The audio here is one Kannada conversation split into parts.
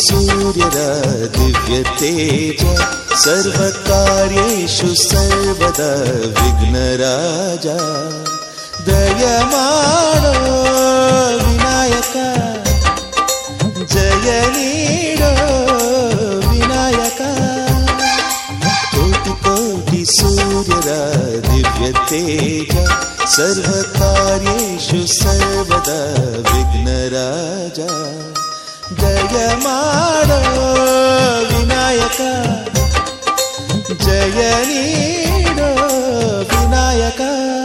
सूर्यर दिव्य तेज सर्वकार्येषु सर्वदा विघ्नराज दयमाडो विनायक जय नीडो विनायक कोटि कोटि सूर्यर दिव्य तेज सर्वकार्येषु सर्वदा विघ्नराज दयमाडो विनायक जय नीडो विनायक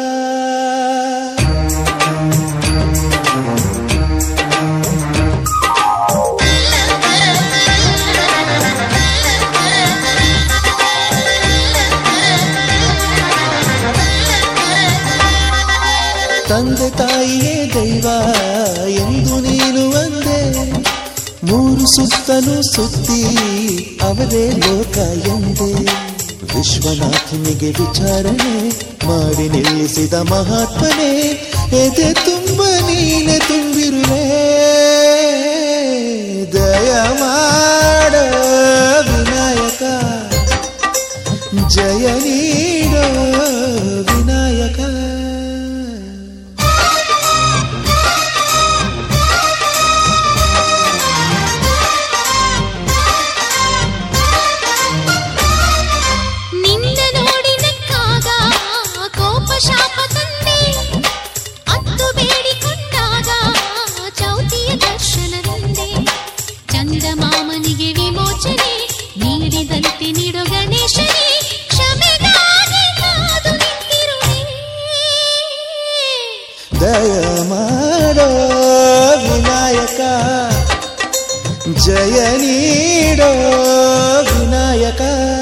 ತಂದೆ ತಾಯಿಯೇ ದೈವ ಎಂದು ನೀನು ಅಂದೆ ಮೂರು ಸುತ್ತಲೂ ಸುತ್ತಿ ಅವರೇ ಲೋಕ ಎಂದೆ ವಿಶ್ವನಾಥನಿಗೆ ವಿಚಾರಣೆ ಮಾಡಿ ನಿಲ್ಲಿಸಿದ ಮಹಾತ್ಮನೇ ಎದೆ ತುಂಬ ನೀನೆ ತುಂಬಿರುವೆ ದಯ ಮಾಡ ವಿನಾಯಕ ಜಯ ನೀಡ ವಿನಾಯಕ ಮಾಮನಿಗೆ ವಿಮೋಚನೆ ನೀಡಿದಂತೆ ನೀಡೋ ಗಣೇಶನೇ ಕ್ಷಮೆಗಾಗಿ ಕಾದು ನಿಂತಿರುವೆ ದಯ ಮಾಡೋ ವಿನಾಯಕ ಜಯ ನೀಡೋ ವಿನಾಯಕ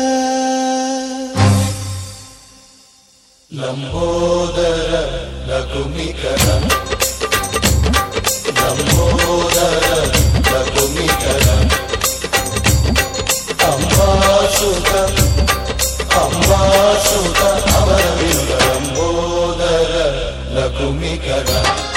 ಲಂಬೋದರ ಲಘುಮಿಕರ ಲಂಬೋದರ ಲಘುಮಿಕರ ಅಂಬಾಸುತ ಅಂಬಾಸುತ ಅಮರವಿಂದ ಲಂಬೋದರ ಲಘುಮಿಕರ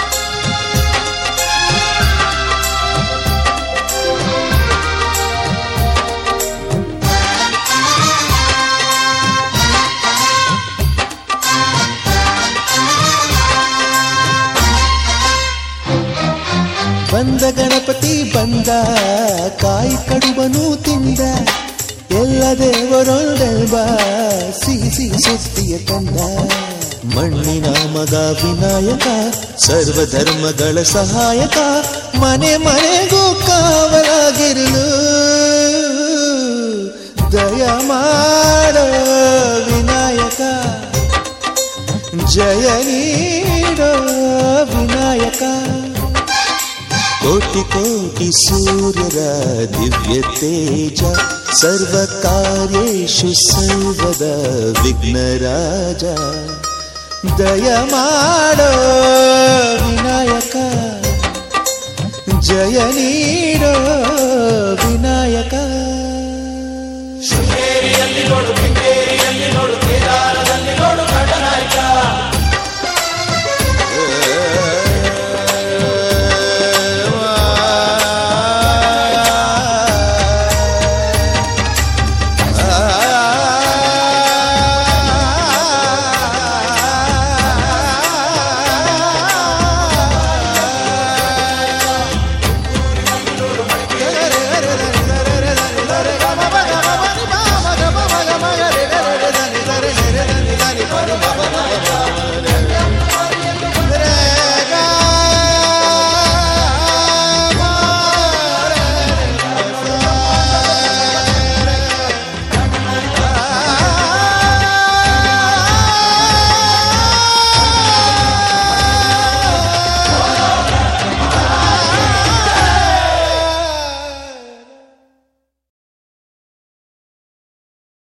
ಬಂದ ಗಣಪತಿ ಬಂದ ಕಾಯಿ ಕಡುಬನು ತಿಂದ ಎಲ್ಲ ದೇವರೊಳ್ಳೆಲ್ಬ ಸಿಹಿ ಸಿಹಿ ಸುದ್ದಿಯ ತಂದ ಮಣ್ಣಿನ ಮಗ ವಿನಾಯಕ ಸರ್ವಧರ್ಮಗಳ ಸಹಾಯಕ ಮನೆ ಮನೆಗೂ ಕಾವಲಾಗಿರಲು ದಯ ಮಾಡ ವಿನಾಯಕ ಜಯ ನೀಡ ವಿನಾಯಕ ಕೋಟಿ ಕೋಟಿ ಸೂರ್ಯರ ದಿವ್ಯ ತೇಜ ಸರ್ವಕಾರ್ಯೇಷು ಸರ್ವದಾ ವಿಘ್ನರಾಜ ದಯ ಮಾಡೋ ವಿನಾಯಕ ಜಯ ನೀಡೋ ವಿನಾಯಕ ಶೃಂಗೇರಿಯಲ್ಲಿ ನೋಡು, ಕೇದಾರದಲ್ಲಿ ನೋಡು, ಗಣನಾಯಕ